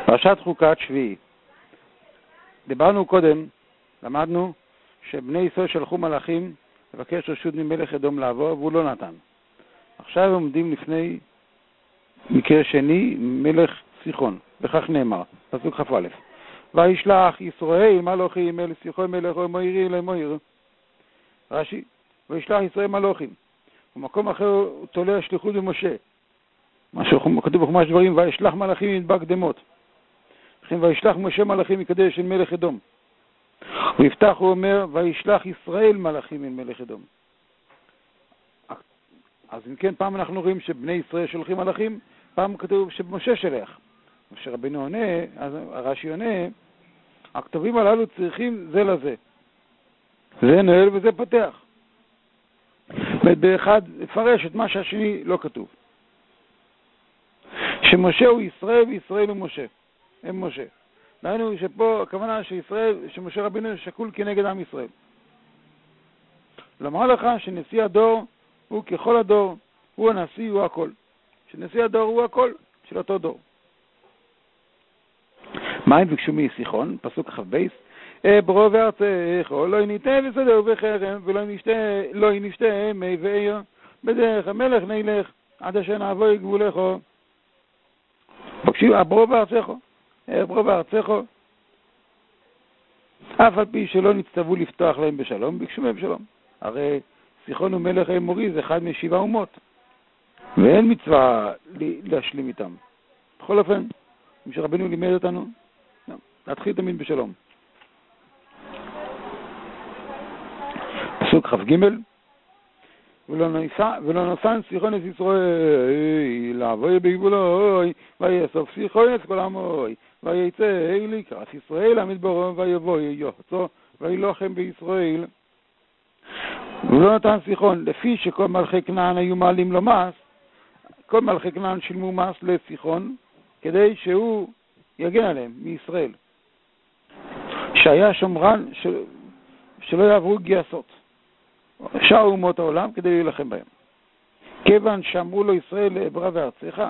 פרשת חוקת שביעי. דיברנו קודם, למדנו שבני ישראל שלחו מלאכים לבקש רשות ממלך אדום לעבור, והוא לא נתן. עכשיו עומדים לפני מקרה שני, מלך סיחון, וכך נאמר, פסוק כ"א. וישלח ישראל מלאכים אל סיחון מלך מוירי למויר. רש"י, וישלח ישראל מלאכים. במקום אחר הוא תולה שליחות במשה. מה שכתוב בחומש דברים, וישלח מלאכים מדבר קדמות. לכן וישלח משה מלאכים מקדש של מלך אדום. הוא יפתח, הוא אומר, וישלח ישראל מלאכים אל מלך אדום. אז אם כן, פעם אנחנו רואים שבני ישראל שולחים מלאכים, פעם כתוב שמשה שלח. משה רבינו עונה, אז הרש"י עונה, הכתובים הללו צריכים זה לזה. זה נועל וזה פתח. באחד לפרש את מה שהשני לא כתוב. שמשה הוא ישראל וישראל הוא משה. הם משה. דהיינו שפה הכוונה שישראל, שמשה רבינו שקול כנגד עם ישראל. לומר לך שנשיא הדור הוא ככל הדור, הוא הנשיא, הוא הכל. שנשיא הדור הוא הכל של אותו דור. מה הם ביקשו מסיחון? פסוק כ"ב. ברו וארצך, לא ניתה וסדר וחרם, ולא נשתה מי ועיר. בדרך המלך נלך, עד אשר נעבור גבולך. בקשו, ברו וארצך. ברו וארצך. אף על פי שלא נצטוו לפתוח להם בשלום, ביקשו מהם שלום. הרי סיחון הוא מלך האמורי, זה אחד מ7 אומות. ואין מצווה להשלים איתם. בכל אופן, כמו שרבנו לימד אותנו, להתחיל תמיד בשלום. פסוק כ"ג. ולא נשן סיחון את ישראל, לעבור בגבולו, ויאסוף סיחון את כל עמוי, ויצא לקראת ישראל המדברו, ויבוא יוחצו, וילוחם בישראל. ולא נתן סיחון, לפי שכל מלכי כנען היו מעלים לו מס, כל מלכי כנען שילמו מס לסיחון, כדי שהוא יגן עליהם מישראל. שהיה שומרן שלא יעברו גייסות. שאר אומות העולם כדי להילחם בהם. כיוון שאמרו לו ישראל לעברה וארצך,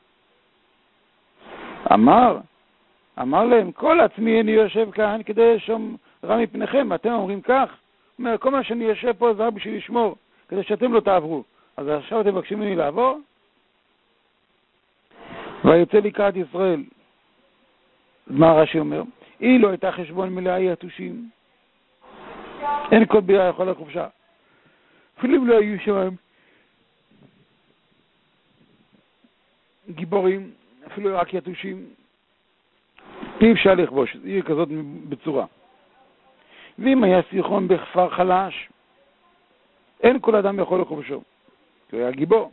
אמר להם, כל עצמי אני יושב כאן כדי שומרה מפניכם. אתם אומרים כך? אומר, כל מה שאני יושב פה זה רק בשביל לשמור, כדי שאתם לא תעברו. אז עכשיו אתם מבקשים ממני לעבור? ויוצא לקראת ישראל. מה רש"י אומר? היא לא הייתה חשבון מלאי יתושים. אין כל בירה יכול לחופשה. אפילו אם לא היו שם גיבורים, אפילו רק יתושים, אי אפשר לכבוש, עיר כזאת בצורה. ואם היה סיחון בכפר חלש, אין כל אדם יכול לכבשו, כי הוא היה גיבור.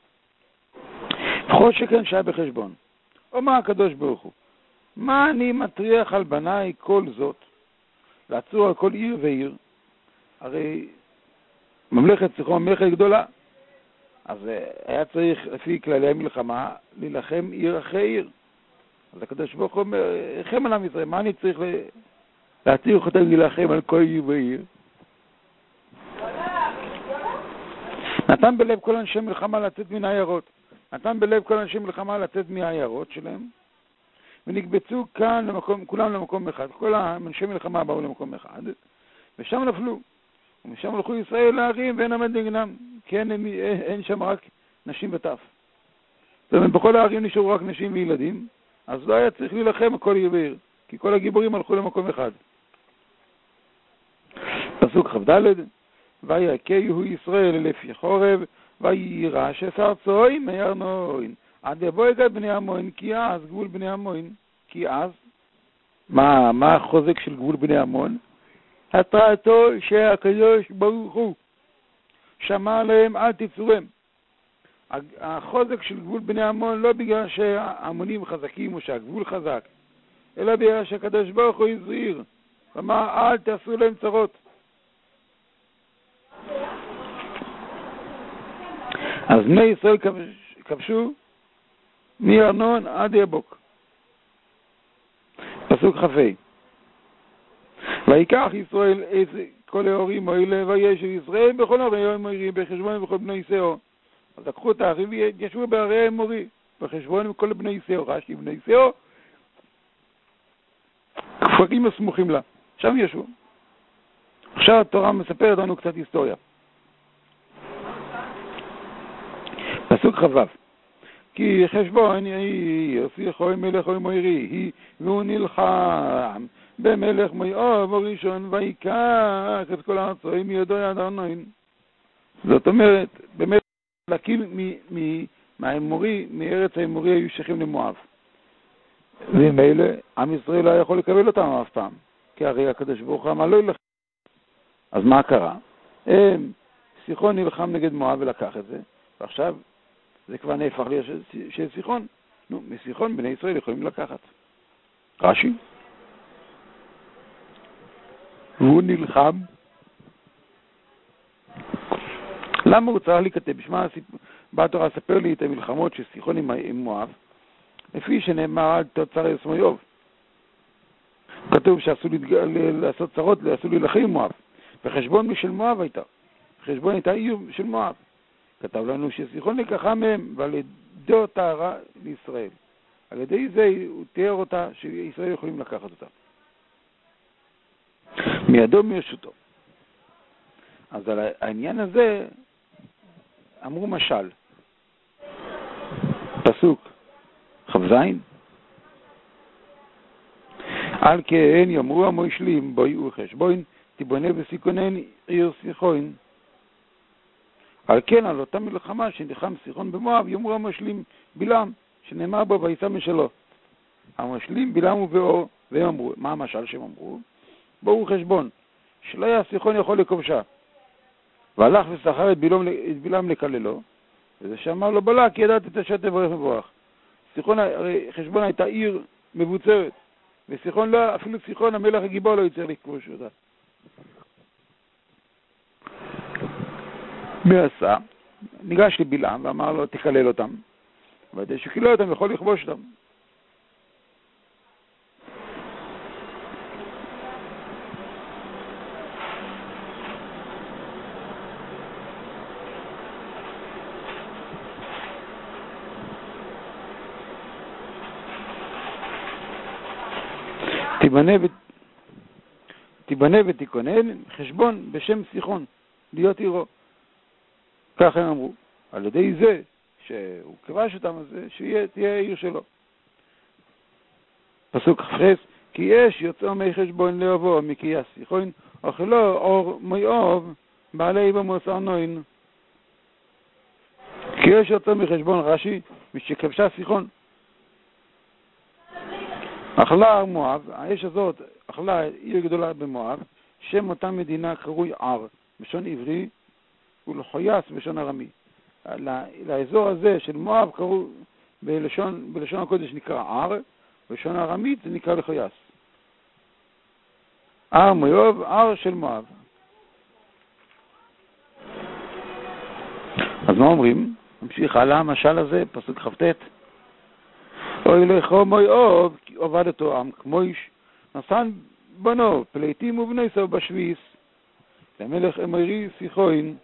בכל שכן שהיה בחשבון. אומר הקדוש ברוך הוא, מה אני מטריח על בניי כל זאת? לעצור על כל עיר ועיר. הרי ממלכת סיחון ממלכת גדולה. אז היה צריך לפי כללי המלחמה להילחם עיר אחרי עיר. אז הקדוש ברוך הוא אומר, לכם על עם ישראל, מה אני צריך להתיר אותם להילחם על כל עיר ועיר? נתן בלב כל אנשי מלחמה לצאת מן העיירות. נתן בלב כל אנשי מלחמה לצאת מהעיירות שלהם. ונקבצו כאן כולם למקום אחד. כל אנשי מלחמה באו למקום אחד. ושם נפלו. ומשם הלכו ישראל לערים ואין עמד נגדם. כן, אין שם רק נשים וטף. ובכל הערים נשארו רק נשים וילדים. אז לא היה צריך להילחם כל עיר ועיר. כי כל הגיבורים הלכו למקום אחד. פסוק כ"ד. ויכהו ישראל לפי חורב, וירש ארצוי מארנוין. עד יבוא את בני עמון, כי אז גבול בני עמון. כי אז, מה החוזק של גבול בני עמון? התרעתו שהקדוש ברוך הוא שמע להם אל תצורם. החוזק של גבול בני עמון לא בגלל שהעמונים חזקים או שהגבול חזק, אלא בגלל שהקדוש ברוך הוא הזהיר, ואמר אל תעשו להם צרות. אז בני ישראל כבשו מארנון עד יבוק. פסוק כ"ה. ויקח ישראל את כל ההורים האלה, וישב ישראל בכל ערי האמורי, בחשבון וכל בני שאור. אז לקחו את הערים וישבו בערי האמורי, בחשבון וכל בני שאור. רש"י בני שאור, כפרים הסמוכים לה, שם ישבו. עכשיו התורה מספרת לנו קצת היסטוריה. פסוק ח"ו, כי חשבון יוסיכוי מלך מוירי, והוא נלחם במלך מואב הראשון ויקח את כל הארצות מידו יד ארנון. זאת אומרת, באמת להקים מהאמורי, מארץ האמורי היו שייכים למואב. ומילא עם ישראל לא יכול לקבל אותם אף פעם, כי הרי הקדוש ברוך הוא אמר לא ילך. אז מה קרה? סיחון נלחם נגד מואב ולקח את זה, ועכשיו זה כבר נהפך לי של סיחון. נו, מסיחון בני ישראל יכולים לקחת. רש"י, והוא נלחם. למה הוא צריך להיכתב? בשמה באה התורה לספר לי את המלחמות של סיחון עם מואב, לפי שנאמר על תוצר יסמויוב. כתוב שאסור לעשות צרות, אסור להילחם עם מואב. וחשבון משל מואב הייתה. חשבון הייתה עיר של מואב. כתב לנו שסיחון לקחה מהם ועל ידי אותה רע לישראל. על ידי זה הוא תיאר אותה שישראל יכולים לקחת אותה. מידו מרשותו. אז על העניין הזה אמרו משל. פסוק כ"ז, על כן יאמרו המושלים בוי וחשבון תיבונה וסיכונן עיר סיחון. על כן על אותה מלחמה שנלחם סיחון במואב יאמרו המושלים בלעם, שנאמר בו ויישא משלו. המושלים בלעם ובאור, והם אמרו, מה המשל שהם אמרו? בואו חשבון, שלא היה סיחון יכול לכובשה. והלך ושכר את בלעם לקללו, וזה שאמר לו בלק, ידעת את השת תברך מבורך. סיחון, חשבון הייתה עיר מבוצרת, וסיחון לא, אפילו סיחון המלך הגיבור לא יצטרך לכבוש אותה. מי עשה? ניגש לבלעם ואמר לו תקלל אותם, ועדי שקילל אותם יכול לכבוש אותם. תיבנה ותיכונן חשבון בשם סיחון, להיות עירו. כך הם אמרו. על ידי זה שהוא כבש אותם, אז שתהיה עיר שלו. פסוק כ"ח, כי יש יוצאו מחשבון לאבו מקייס סיחון, אוכלו אור מואב בעלי במוס ארנון. כי יש יוצאו מחשבון רש"י, משכבשה סיחון. אכלה מואב, האש הזאת אכלה עיר גדולה במואב, שם אותה מדינה קרוי ער, בשון עברי, ולחויס בשון ארמי. לאזור הזה של מואב קראו בלשון הקודש נקרא ער, בשון ארמית זה נקרא לחויס. ער מואב, ער של מואב. אז מה אומרים? נמשיך הלאה, המשל הזה, פסוק כ"ט. אוי לכו מואב, כי עובד אותו עם כמו איש, נשן בנו פליטים ובני סוף בשביס, למלך אמרי סיחון.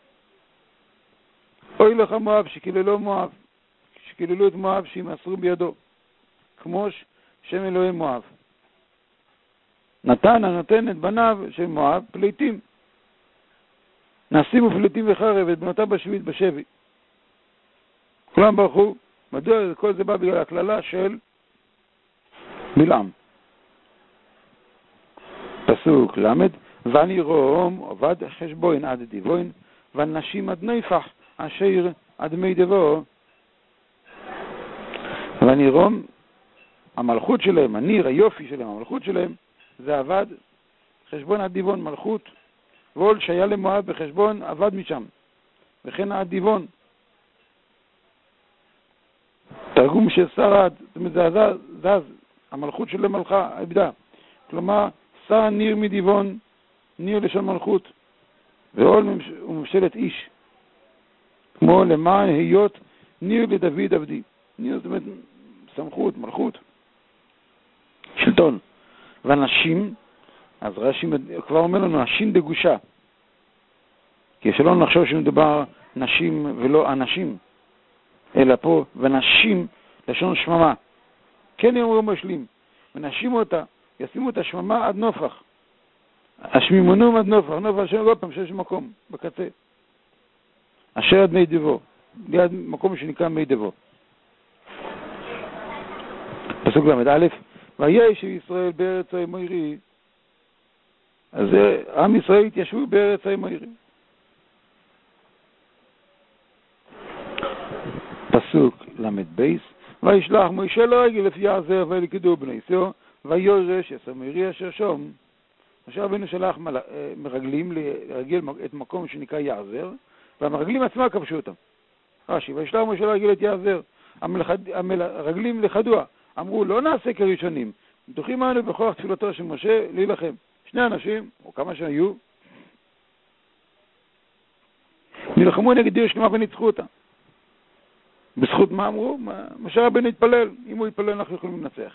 אוי לך מואב, שקיללו מואב, שקיללו את מואב שימסרו בידו, כמו שם אלוהי מואב. נתן את בניו של מואב פליטים, נשימו פליטים וחרב את בנותיו בשביס בשבי. כולם ברחו. מדוע כל זה בא בגלל הכללה של בלעם. פסוק למד, ואני רום עובד חשבון עד דיבון, ונשים עד נפח אשר עד מי דבו. ואני רום, המלכות שלהם, הניר, היופי שלהם, המלכות שלהם, זה עבד חשבון עד דיבון, מלכות, ועול שהיה למואב בחשבון עבד משם, וכן עד דיבון. תרגום של שרד, זאת אומרת זה זז, המלכות של המלכה, עבדה. כלומר, שר ניר מדיבון, ניר לשון מלכות, ועול וממשלת איש. כמו למען היות ניר לדוד עבדי. ניר זאת אומרת סמכות, מלכות, שלטון. ואנשים, אז רש"י כבר אומר לנו, נשים דגושה. כי שלא נחשוב שמדובר נשים ולא אנשים. אלא פה, ונשים לשון שממה. כן יאמרו משלים, ונשים אותה, ישימו את השממה עד נופח. השמימונום עד נופח, נופח שם לא פעם שיש מקום, בקצה. אשר עד מי דבו, ליד מקום שנקרא מי דבו. פסוק ל"א, וישב ישראל בארץ האמורי, אז עם ישראל התיישבו בארץ האמורי. פסוק ל"ב, וישלח משה לרגל לפי יעזר וילכדו בני ישראל, ויורש את האמורי אשר שום. משה רבנו שלח מרגלים לרגל את מקום שנקרא יעזר, והמרגלים עצמם כבשו אותם. רש"י, וישלח משה לרגל את יעזר, המרגלים לכדוה, אמרו לא נעשה כראשונים, בטוחים אנו בכוח תפילתו של משה להילחם. שני אנשים, או כמה שהיו, נלחמו נגד עיר שלמה וניצחו אותה. בזכות מה אמרו? משה רבנו התפלל, אם הוא התפלל אנחנו יכולים לנצח.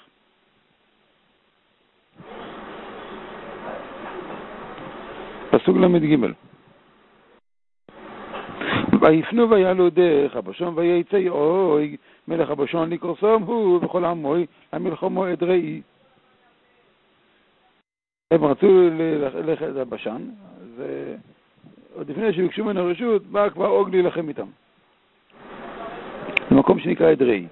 פסוק ל"ג, ויפנו ויעלו דרך הבשון ויצא אוי מלך הבשון לקרסום הוא וכל עמוי המלחמו אדראי. הם רצו ללכת לבשן, אז עוד לפני שביקשו ממנו רשות בא כבר אוג להילחם איתם במקום שנקרא אדראי.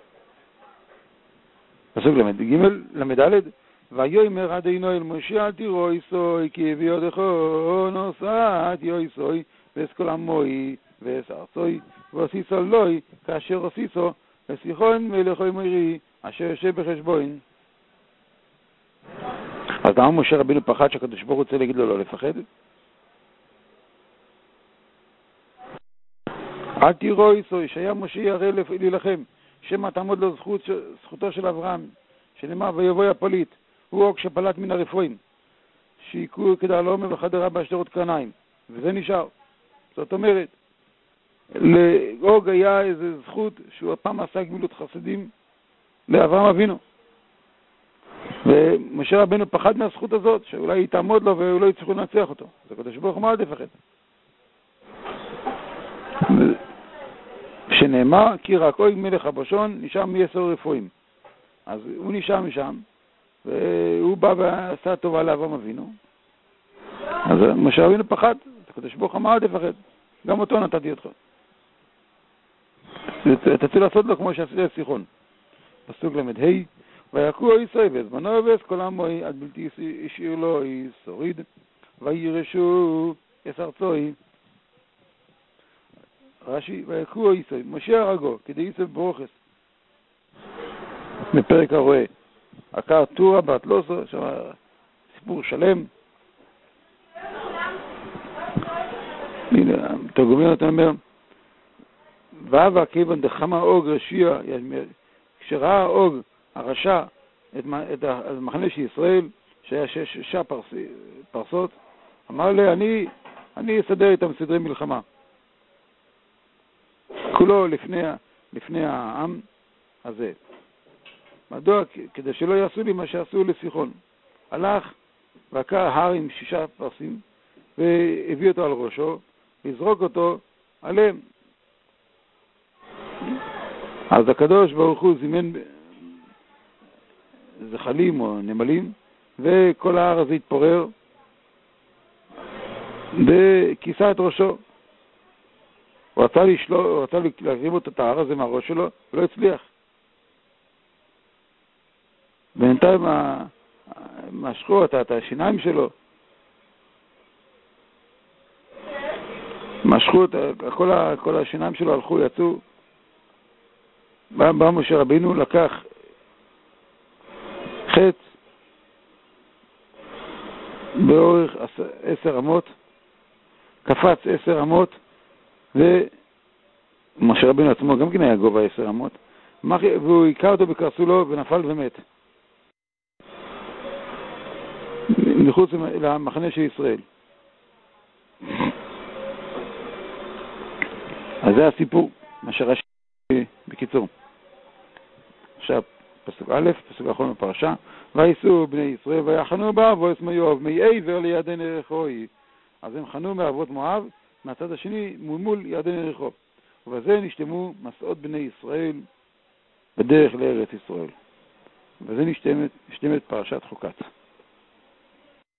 פסוק ל"ד, ויאמר אדוני אל משה אל תירא סוי כי בידך נושאת יסוי ואת כל עמוי ואת ארצוי ועשיסו לוי כאשר עשיסו לסיחון מלך האמורי אשר יושב בחשבון. אז למה משה רבנו פחד שהקדוש ברוך הוא רוצה להגיד לו לא לפחד? אל תירא סוי, שהיה משה ירא להילחם, שמא תעמוד לו זכותו של אברהם, שנאמר ויבוא הפליט, הוא אוג שפלט מן הרפואים, שיקו כדרלום וחדרה באשתרות קרניים, וזה נשאר. זאת אומרת, לאוג היה איזו זכות שהוא הפעם עשה גמילות חסדים לאברהם אבינו. ומשה רבנו פחד מהזכות הזאת, שאולי היא תעמוד לו ואולי יצטרכו לנצח אותו. אז הקדוש ברוך הוא מה אל תפחד. שנאמר, כי רק אוג מלך הבשון נשאר מ10 רפואים. אז הוא נשאר משם, והוא בא ועשה טובה לאברהם אבינו. אז משה רבנו פחד, הקדוש ברוך הוא מה אל תפחד. גם אותו נתתי אותך. אתה צריך לעשות לו כמו שעשית לסיחון. פסוק ל"ה, ויקוע ישראל בזמנו ובז כל עמוי עד בלתי השאיר לו שוריד, וירשו את ארצוי. רש"י, ויקוע ישראל, משה הרגו, כדי ישראל ברוכס. בפרק הרואה, עקר טורה בת לוסו, שם סיפור שלם. תרגומים אתה אומר, ואהבה כיוון דחמה אוג רשיע, כשראה אוג הרשע את המחנה של ישראל, שהיה 6 פרסות, אמר לי, אני אסדר איתם סדרי מלחמה. כולו לפני העם הזה. מדוע? כדי שלא יעשו לי מה שעשו לסיחון. הלך ועקר הר עם 6 פרסים, והביא אותו על ראשו, והזרוק אותו עליהם. אז הקדוש ברוך הוא זימן זחלים או נמלים, וכל ההר הזה התפורר, וכיסה את ראשו. הוא רצה להקריב את ההר הזה מהראש שלו, ולא הצליח. בינתיים משכו את השיניים שלו, משכו את כל השיניים שלו, הלכו, יצאו. בא משה רבינו, לקח חץ באורך 10 אמות, קפץ 10 אמות, ומשה רבינו עצמו גם כן היה גובה 10 אמות, והוא עיקר אותו בקרסולו ונפל ומת. מחוץ למחנה של ישראל. אז זה הסיפור, מה שרש"י בקיצור. עכשיו, פסוק א', פסוק האחרון בפרשה, וייסעו בני ישראל ויחנו באבות מואב מעבר לירדן יריחו. אז הם חנו מאבות מואב מהצד השני מול ירדן יריחו. ובזה נשתמו מסעות בני ישראל בדרך לארץ ישראל. וזה נשתמת פרשת חוקת.